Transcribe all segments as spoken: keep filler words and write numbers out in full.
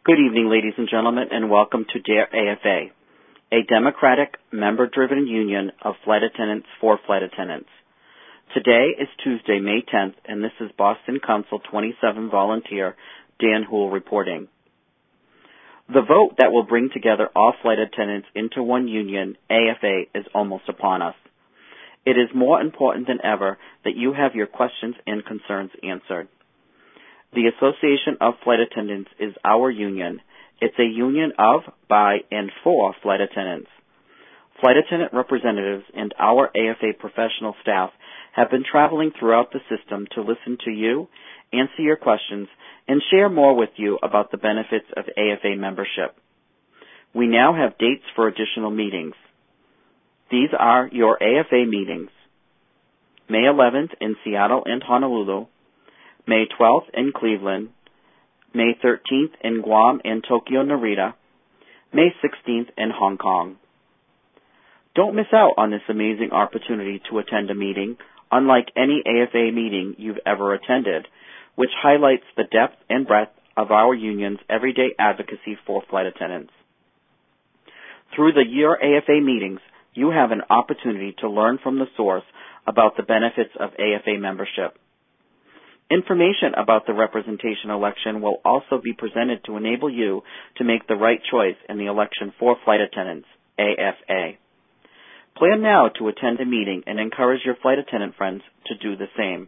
Good evening, ladies and gentlemen, and welcome to DARE A F A, a democratic, member-driven union of flight attendants for flight attendants. Today is Tuesday, May tenth, and this is Boston Council twenty-seven volunteer Dan Houle reporting. The vote that will bring together all flight attendants into one union, A F A, is almost upon us. It is more important than ever that you have your questions and concerns answered. The Association of Flight Attendants is our union. It's a union of, by, and for flight attendants. Flight attendant representatives and our A F A professional staff have been traveling throughout the system to listen to you, answer your questions, and share more with you about the benefits of A F A membership. We now have dates for additional meetings. These are your A F A meetings. May eleventh in Seattle and Honolulu, May twelfth in Cleveland, May thirteenth in Guam and Tokyo Narita, May sixteenth in Hong Kong. Don't miss out on this amazing opportunity to attend a meeting, unlike any A F A meeting you've ever attended, which highlights the depth and breadth of our union's everyday advocacy for flight attendants. Through the Your A F A meetings, you have an opportunity to learn from the source about the benefits of A F A membership. Information about the representation election will also be presented to enable you to make the right choice in the election for flight attendants, A F A. Plan now to attend a meeting and encourage your flight attendant friends to do the same.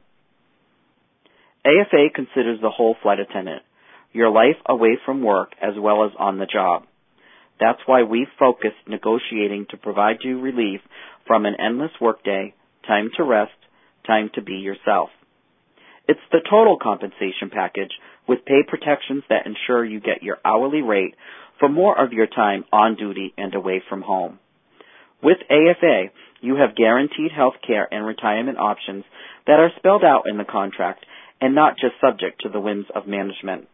A F A considers the whole flight attendant, your life away from work as well as on the job. That's why we've focused negotiating to provide you relief from an endless workday, time to rest, time to be yourself. It's the total compensation package with pay protections that ensure you get your hourly rate for more of your time on duty and away from home. With A F A, you have guaranteed health care and retirement options that are spelled out in the contract and not just subject to the whims of management.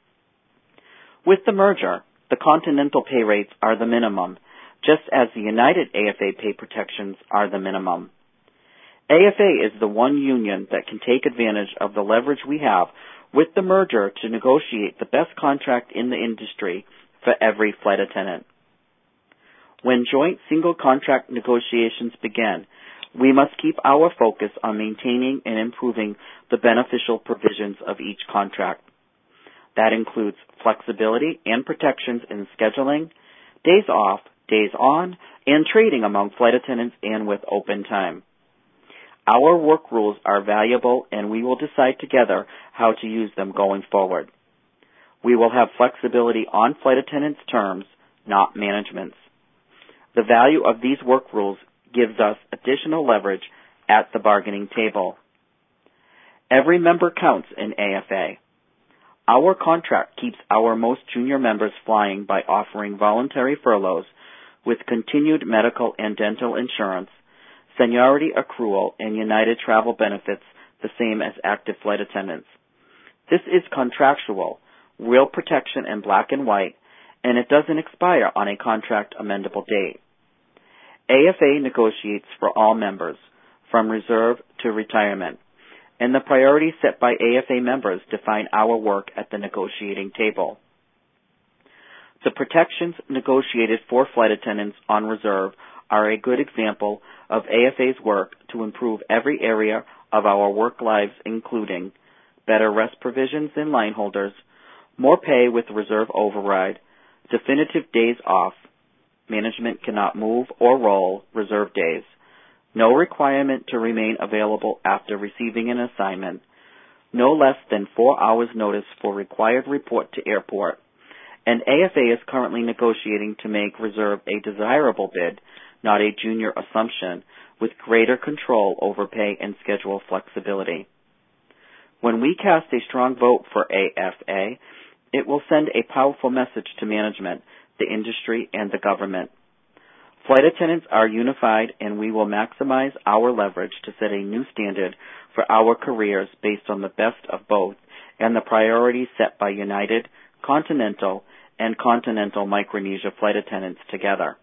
With the merger, the Continental pay rates are the minimum, just as the United A F A pay protections are the minimum. A F A is the one union that can take advantage of the leverage we have with the merger to negotiate the best contract in the industry for every flight attendant. When joint single contract negotiations begin, we must keep our focus on maintaining and improving the beneficial provisions of each contract. That includes flexibility and protections in scheduling, days off, days on, and trading among flight attendants and with open time. Our work rules are valuable, and we will decide together how to use them going forward. We will have flexibility on flight attendants' terms, not management's. The value of these work rules gives us additional leverage at the bargaining table. Every member counts in A F A. Our contract keeps our most junior members flying by offering voluntary furloughs with continued medical and dental insurance, seniority accrual, and United travel benefits the same as active flight attendants. This is contractual, real protection in black and white, and it doesn't expire on a contract amendable date. A F A negotiates for all members, from reserve to retirement, and the priorities set by A F A members define our work at the negotiating table. The protections negotiated for flight attendants on reserve are a good example of A F A's work to improve every area of our work lives, including better rest provisions than line holders, more pay with reserve override, definitive days off, management cannot move or roll reserve days, no requirement to remain available after receiving an assignment, no less than four hours notice for required report to airport, and A F A is currently negotiating to make reserve a desirable bid, not a junior assumption, with greater control over pay and schedule flexibility. When we cast a strong vote for A F A, it will send a powerful message to management, the industry, and the government. Flight attendants are unified, and we will maximize our leverage to set a new standard for our careers based on the best of both and the priorities set by United, Continental, and Continental Micronesia flight attendants together.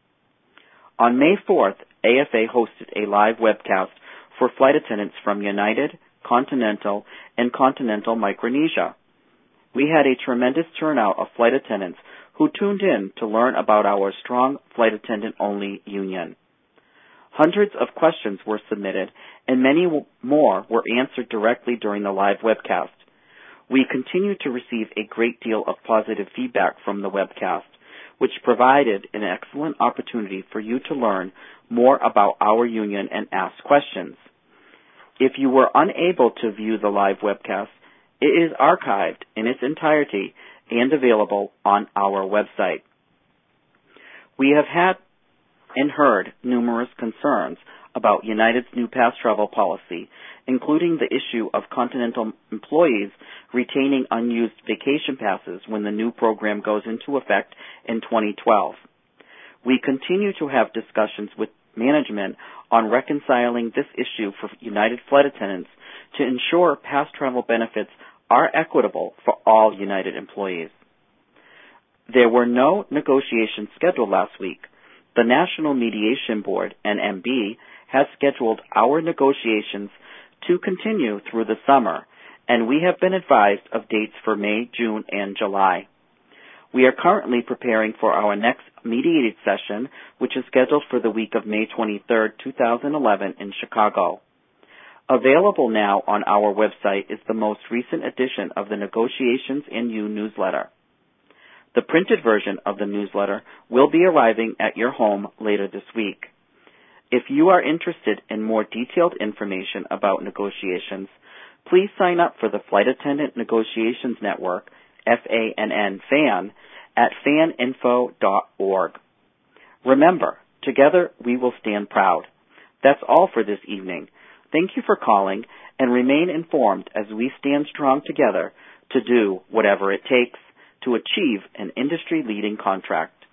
On May fourth, A F A hosted a live webcast for flight attendants from United, Continental, and Continental Micronesia. We had a tremendous turnout of flight attendants who tuned in to learn about our strong flight attendant-only union. Hundreds of questions were submitted, and many more were answered directly during the live webcast. We continue to receive a great deal of positive feedback from the webcast, which provided an excellent opportunity for you to learn more about our union and ask questions. If you were unable to view the live webcast, it is archived in its entirety and available on our website. We have had and heard numerous concerns about United's new pass travel policy, including the issue of Continental employees retaining unused vacation passes when the new program goes into effect in twenty twelve. We continue to have discussions with management on reconciling this issue for United flight attendants to ensure pass travel benefits are equitable for all United employees. There were no negotiations scheduled last week. The National Mediation Board, N M B, has scheduled our negotiations to continue through the summer, and we have been advised of dates for May, June, and July. We are currently preparing for our next mediated session, which is scheduled for the week of May twenty-third, two thousand eleven in Chicago. Available now on our website is the most recent edition of the Negotiations and You newsletter. The printed version of the newsletter will be arriving at your home later this week. If you are interested in more detailed information about negotiations, please sign up for the Flight Attendant Negotiations Network, F A N N, FAN, at fan info dot org. Remember, together we will stand proud. That's all for this evening. Thank you for calling, and remain informed as we stand strong together to do whatever it takes to achieve an industry-leading contract.